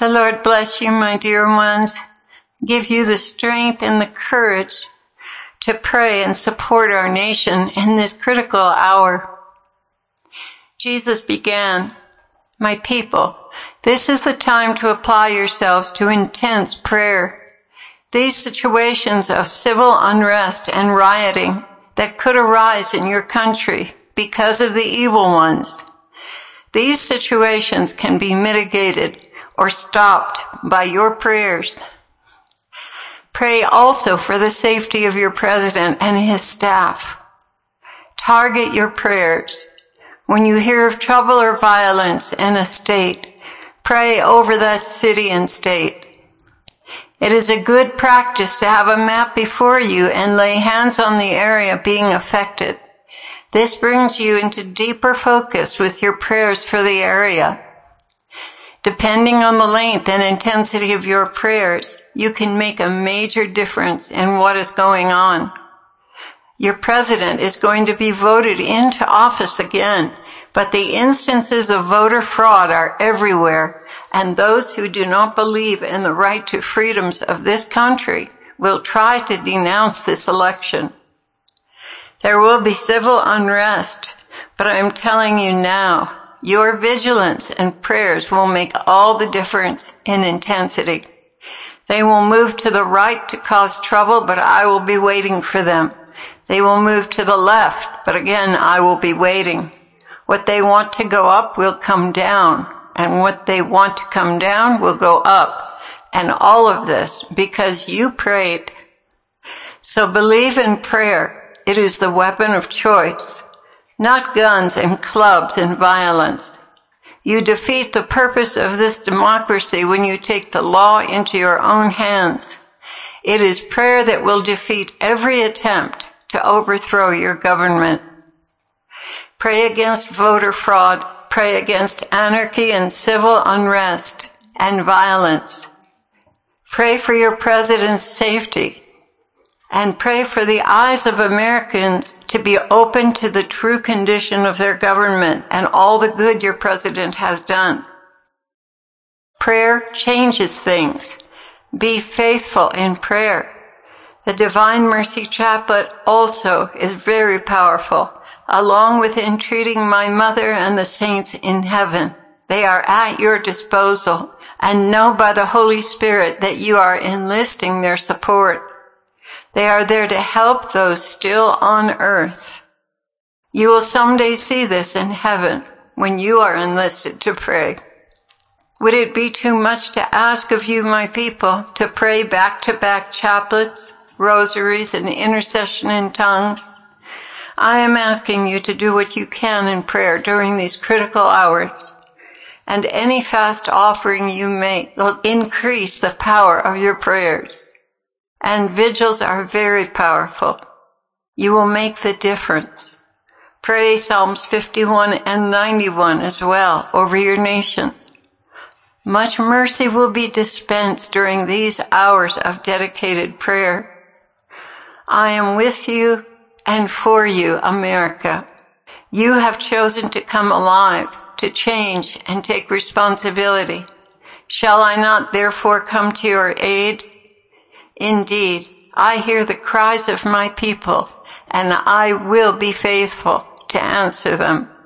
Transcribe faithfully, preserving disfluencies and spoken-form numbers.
The Lord bless you, my dear ones, give you the strength and the courage to pray and support our nation in this critical hour. Jesus began, "My people, this is the time to apply yourselves to intense prayer. These situations of civil unrest and rioting that could arise in your country because of the evil ones, these situations can be mitigated or stopped by your prayers. Pray also for the safety of your president and his staff. Target your prayers. When you hear of trouble or violence in a state, pray over that city and state. It is a good practice to have a map before you and lay hands on the area being affected. This brings you into deeper focus with your prayers for the area. Depending on the length and intensity of your prayers, you can make a major difference in what is going on. Your president is going to be voted into office again, but the instances of voter fraud are everywhere, and those who do not believe in the right to freedoms of this country will try to denounce this election. There will be civil unrest, but I am telling you now, your vigilance and prayers will make all the difference in intensity. They will move to the right to cause trouble, but I will be waiting for them. They will move to the left, but again, I will be waiting. What they want to go up will come down, and what they want to come down will go up. And all of this because you prayed. So believe in prayer. It is the weapon of choice. Not guns and clubs and violence. You defeat the purpose of this democracy when you take the law into your own hands. It is prayer that will defeat every attempt to overthrow your government. Pray against voter fraud. Pray against anarchy and civil unrest and violence. Pray for your president's safety. And pray for the eyes of Americans to be open to the true condition of their government and all the good your president has done. Prayer changes things. Be faithful in prayer. The Divine Mercy Chaplet also is very powerful, along with entreating my mother and the saints in heaven. They are at your disposal, and know by the Holy Spirit that you are enlisting their support. They are there to help those still on earth. You will someday see this in heaven when you are enlisted to pray. Would it be too much to ask of you, my people, to pray back-to-back chaplets, rosaries, and intercession in tongues? I am asking you to do what you can in prayer during these critical hours, and any fast offering you make will increase the power of your prayers. And vigils are very powerful. You will make the difference. Pray Psalms fifty-one and ninety-one as well over your nation. Much mercy will be dispensed during these hours of dedicated prayer. I am with you and for you, America. You have chosen to come alive, to change and take responsibility. Shall I not therefore come to your aid? Indeed, I hear the cries of my people, and I will be faithful to answer them.